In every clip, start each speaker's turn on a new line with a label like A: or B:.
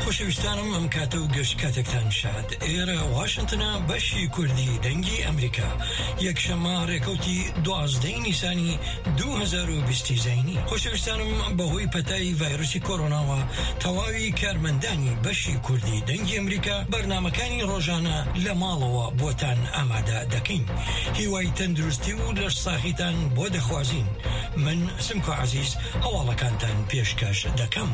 A: خۆشەویستانم ئەم کاتە و گەشت کاتێکتان شاد. ئێرە واشنتنە بەشی کوردی دەنگی ئەمریکا یەکشەممە ڕێکەوتی 12 نیسانی 2020 زەینی. خۆشەویستانم بەهۆی پەتای ڤایرۆسی کۆرۆناوە تەواوی کارمەندانی بەشی کوردی دەنگی ئەمریکا بەرنامەکانی ڕۆژانە لە ماڵەوە بۆتان ئامادە دەکەین. هیوای تەندروستی و لەش ساخیتان بۆ دەخوازین. من سمکۆ عەزیز هەواڵەکانتان پێشکەش دەکەم.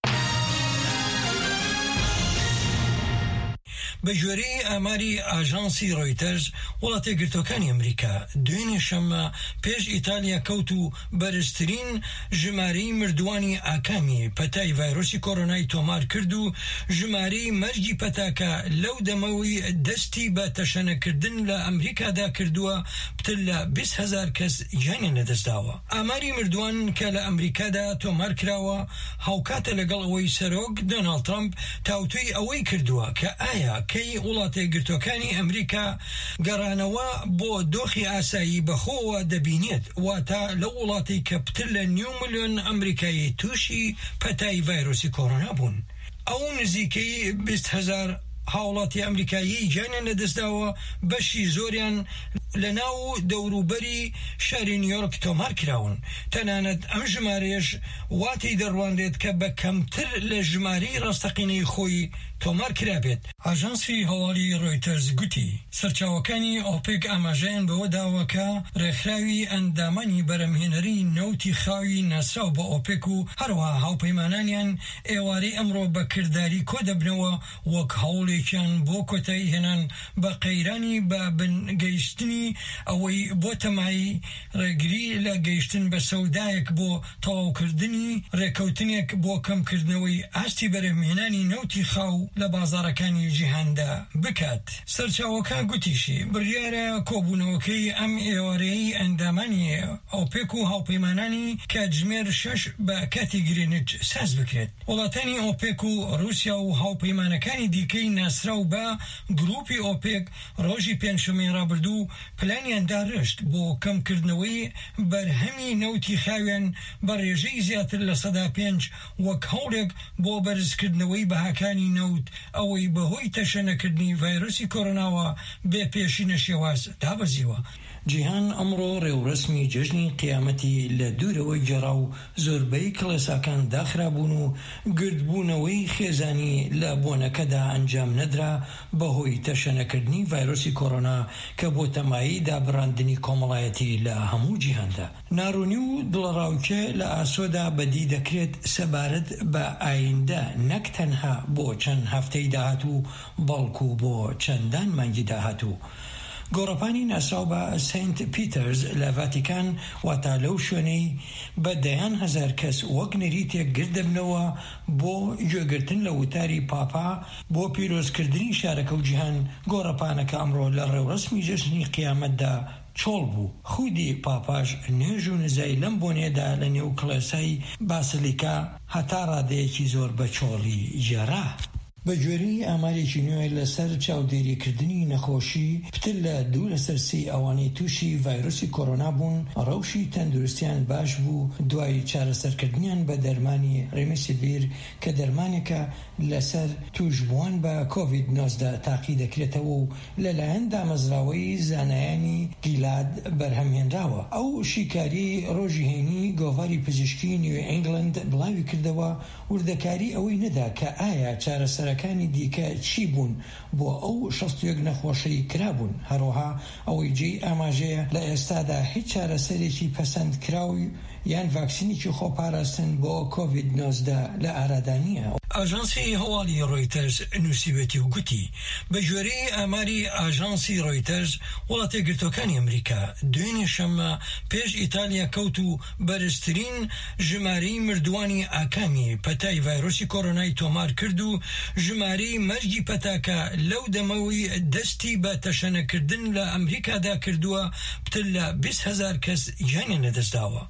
A: بە ژێرەی ئاماری ئاژانسی ڕۆیتەرز وڵاتە یەکگرتووەکانی ئەمریکا دوێنێ شەممە پێش ئیتالیا کەوت و بەرزترین ژمارەی مردوانی ئاکامی پەتای ڤایرۆسی کۆرۆنای تۆمار کرد و ژمارەی مەرگی پەتاکە لەو دەمەوەی دەستی بە تەشەنەکردن لە ئەمریکادا کردووە پتر لە 20,000 کەس گیانیان لەدەستداوە. ئاماری مردوان کە لە ئەمریکادا تۆمار کراوە هاوکاتە لەگەڵ ئەوەی سەرۆک دۆناڵد ترامپ تاوتوی ئەوەی کردووە کە ئایا کەی وڵاتە یەکگرتووەکانی ئەمریکا گەڕانەوە بۆ دۆخی ئاسایی بەخۆوە دەبینێت، واتە لەو وڵاتی کە پتر لە 9 ملیۆن ئەمریکایی تووشی پەتای ڤایرۆسی کۆرۆنا بوون. ئەو نزیکەی 20,000 هاوڵاتی ئەمریکایی گیانیان لەدەستداوە، بەشی زۆریان لە ناو دەوروبەری شاری نیویۆرک تۆمار کراون. تەنانەت ئەم ژمارەیەش واتی دەڕوانرێت کە بە کەمتر لە ژمارەی ڕاستەقینەی خۆی تۆمار کرابێت. ئاژانسی هەواڵی ڕۆیتەرز گوتی سەرچاوەکانی ئۆپێک ئاماژەیان بەوە داوەکە ڕێکخراوی ئەندامانی بەرەمهێنەری نەوتی خاوی ناسراو بە ئۆپێک و هەروەها هاوپەیمانانیان ئێوارەی ئەمڕۆ بە کردداری کۆ دەبنەوە وەک هەوڵێکیان بۆ کۆتایی هێنان بە قەیرانی بە بنگەیشتنی ئەوەی بۆ تەمایی ڕێگری لە گەیشتن بە سەودایەک بۆ تەواوکردنی ڕێکەوتنێک بۆ کەمکردنەوەی ئاستی بەرەمهێنانی نەوتی خاو لە بازارەکانی جیهاندا بکات. سەرچاوەکە گوتیشی بڕیارە کۆبوونەوەکەی ئەم ئێوارەی ئەندامانی ئۆپێک و هاوپەیمانانی کاتژمێر 6 بە کاتی گرینویچ ساز بکرێت. وڵاتانی ئۆپێک و رووسیا و هاوپەیمانەکانی دیکەی ناسراو بە گروپی ئۆپێک ڕۆژی پێنجشەمەی ڕابردوو پلانیان داڕشت بۆ کەمکردنەوەی بەرهەمی نەوتی خاویان بە ڕێژەی زیاتر لە 5% وەک هەوڵێک بۆ بەرزکردنەوەی بەهاکانی نەوت ئەوەی بەهۆی تەشەنەکردنی ڤایرۆسی کۆرۆناوە بێ پێشینە شێواز دابەزیوە. جیهان ئەمڕۆ ڕێوڕسمی جەژنی قیامەتی لە دوورەوەی گەڕا و زۆربەی کڵێساکان داخرابوون و گردبوونەوەی خێزانی لە بۆنەکەدا ئەنجام نەدرا بەهۆی تەشەنەکردنی ڤایرۆسی کۆرۆنا کە بۆ تەمایی دابڕاندنی کۆمەڵایەتی لە هەموو جیهاندا. ناڕوونی و دڵڕاوکێ لە ئاسۆدا بەدی دەکرێت سەبارەت بە ئایندە نەک تەنها بۆ چەند هەفتەی داهاتوو بەڵکو بۆ چەندان مانگی داهاتوو. گۆڕەپانی ناساو بە سنت پیترز لە ڤاتیکان واتە لەو شوێنەی بە دەیان هەزار کەس وەک نەریتێک گردەبنەوە بۆ گوێگرتن لە وتاری پاپا بۆ پیرۆزکردنی شارەکە و جیهان. گۆڕەپانەکە ئەمڕۆ لە ڕێوڕسمی جەژنی قیامەتدا چۆڵ بوو. خودی پاپاش نوێژ و نزای لەم بۆنێدا لە نێو کڵێسای باسیلیکا هەتا ڕادەیەکی زۆر بە چۆڵی ژێرا. بە گوێرەی ئامارێکی نوێ لەسەر چاودێریکردنی نەخۆشی پتر لە 2 لە سەرسی ئەوانەی تووشی ڤایرۆسی کۆرۆنا بوون ڕەوشی تەندروستیان باش بوو دوای چارەسەرکردنیان بە دەرمانی ڕێمدیسیڤیر کە دەرمانێکە لەسەر توشبووان بە کۆڤید-19 تاقی دەکرێتەوە و لەلایەن دامەزراوەی زانایانی گیلاد بەرهەمهێنراوە. ئەو شیکاری ڕۆژی هێنی گۆڤاری پزیشکی نیو ئینگلند بڵاوی کردەوە وردەکاری ئەوەی نەدا کە ئایا چارەسەرەکانی دیکە چی بوون بۆ ئەو 61 نەخۆشی کرابوون. هەروەها ئەوەی جێی ئاماژەیە لە ئێستادا هیچ چارەسەرێکی پەسەند کراوی یان ڤاکسینێکی خۆپاراستن بۆ کۆڤید-19 لە ئارادانیە. ئاژانسی هەواڵی ڕۆیتەرز نووسیوێتی و گوتی بە ژێرەی ئاماری ئاژانسی ڕۆیتەرز وڵاتە یەکگرتووەکانی ئەمریکا دوێنێ شەممە پێش ئیتالیا کەوت و بەرزترین ژمارەی مردوانی ئاکامی پەتای ڤایرۆسی کۆرۆنای تۆمار کرد و ژمارەی مەرگی پەتاکە لەو دەمەوەی دەستی بە تەشەنەکردن لە ئەمریکادا کردووە پتر لە 20,000 کەس گیانیان لەدەستداوە.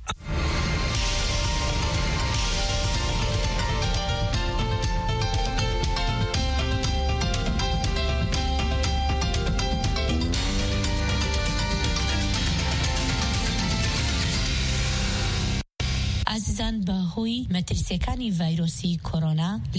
B: ئازیزان بەهۆی مەترسیەکانی ڤایرۆسی کۆرۆنا